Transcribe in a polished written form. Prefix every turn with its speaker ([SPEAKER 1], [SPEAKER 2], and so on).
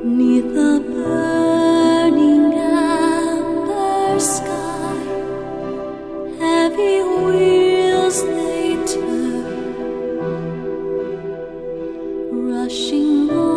[SPEAKER 1] 'neath the burning amber sky, heavy wheels they turn, rushing on.